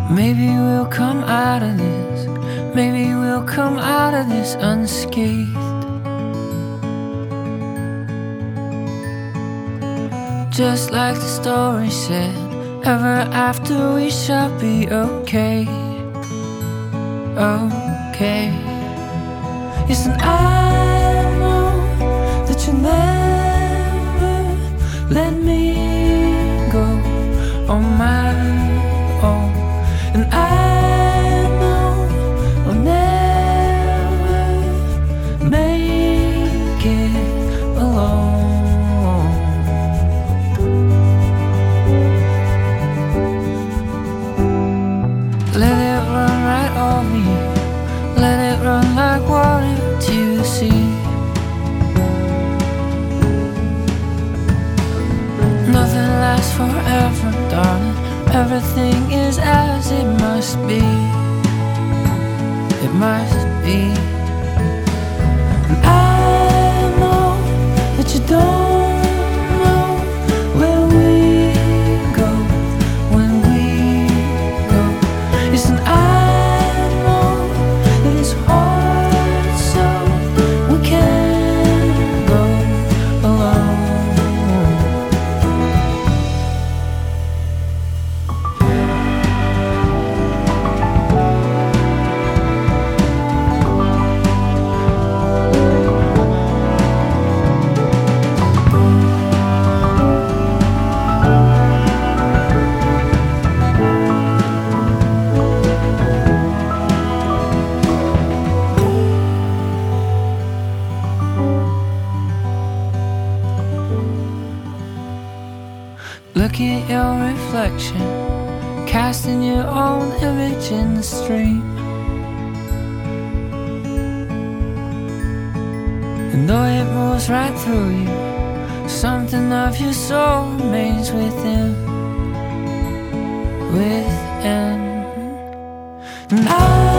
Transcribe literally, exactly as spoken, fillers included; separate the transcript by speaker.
Speaker 1: Maybe we'll come out of this, maybe we'll come out of this unscathed. Just like the story said, ever after we shall be okay. Okay. Yes, and I know that you never let me go on my own. And I know I'll never make it alone. Let it run right over you, let it run like water to the sea. Nothing lasts forever, darling. Everything is as it must be. It must be. And I know that you don't know where we go when we go. Yes, and I know that it's hard, so we can't go alone. Look at your reflection, casting your own image in the stream. And though it moves right through you, something of your soul remains within, within. And I